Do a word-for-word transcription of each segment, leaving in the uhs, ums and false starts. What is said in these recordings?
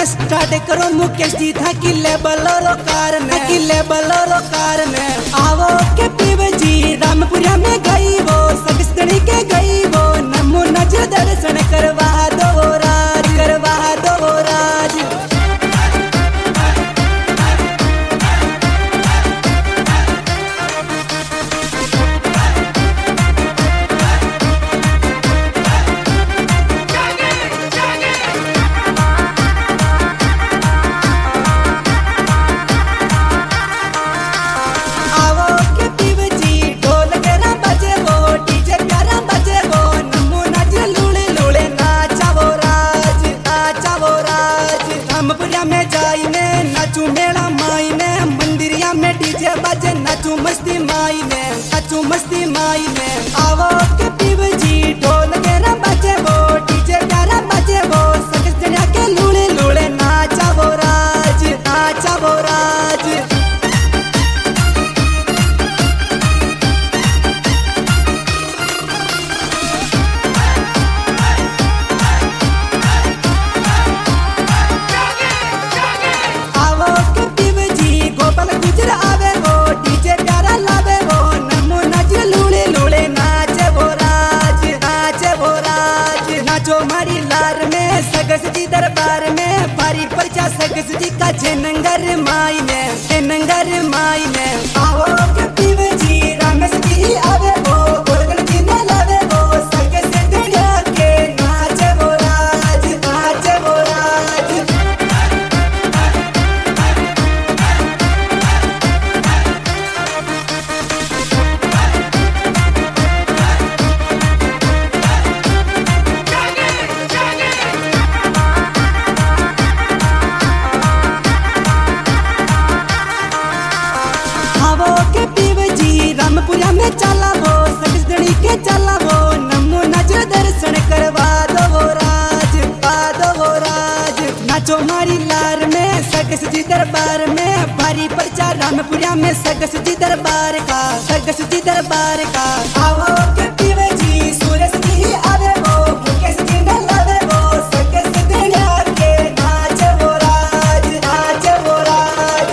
Start करो मुकेश जी था किले बलोरो कार में किले बलोरो कार में आवो के पीवे जी रामपुरा में गई वो सगस्तनी के गई वो नमो नजर दर्शन करवा दो राज करवा दो राज। बजे नाचू मस्ती माई में नाचू मस्ती माई में आवो के पीवे जी ढोल गेरा बजे वो डीजे प्यारा बजे वो सकस जनिया के लूले लूले नाचा वो राज नाचा वो राज। आवो के पीवे जी गोपाल गुजर आवे सगस जी दरबार में भारी पर्चा सगस जी का जनंगर माई में जनंगर माई में आओ के पीवे जी रामेश जी आवे वो गोरगल जी ने लावे वो सगस दुनिया के नाचे वो राज नाचे वो राज। रामपुरा में चला वो सगसदनी के चला वो नमो नजर दर्शन करवा दो राज पा दो राज। नाचो मारी लार में सगस जी दरबार में भारी पर्चा रामपुरा में सगस जी दरबार का सगस जी दरबार का आओ के पीवे जी सूरज जी आवे वो मुकेश जी ने लावे वो सगस दुनिया के नाचे वो राज नाचे वो राज।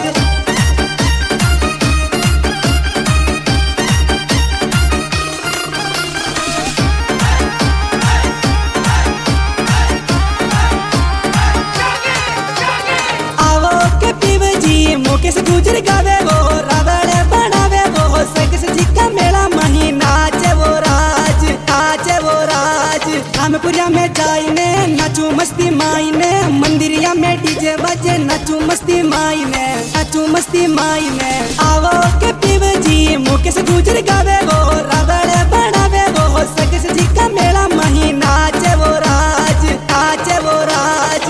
मुकेश गुजर गावे वो रावण बनावे वो सगस जी का मेला मही नाचे वो राज नाचे वो राज। रामपुरा में जाई ने नाचू मस्ती माई ने मंदिरिया में डीजे बजे नाचू मस्ती माई में नाचू मस्ती माई में आवो के पीवे जी मुकेश गुजर गावे वो रावण बनावे वो सगस जी का मेला मही नाचे वो राज नाचे वो राज।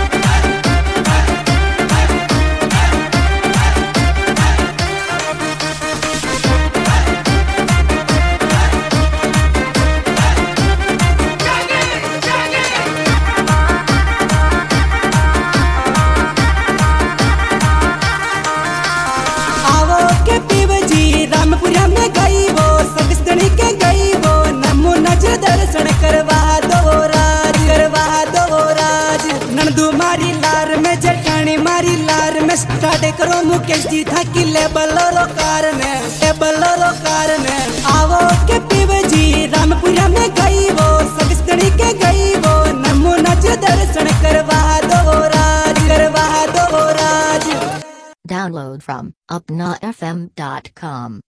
रामपुरा में गई वो सगस्तनी के गई वो नमो नजर दर्शन करवा दो राज करवा दो राज। नंदू मारी लार में जटानी मारी लार में स्टार्ट करो मुकेश जी था किले बलोरो कार में बलोरो कार में आवो के पीवे जी रामपुरा में गई वो सगस्तनी के गई वो नमो नजर दर्शन करवा दो राज करवा दो राज। Download from upna f m dot com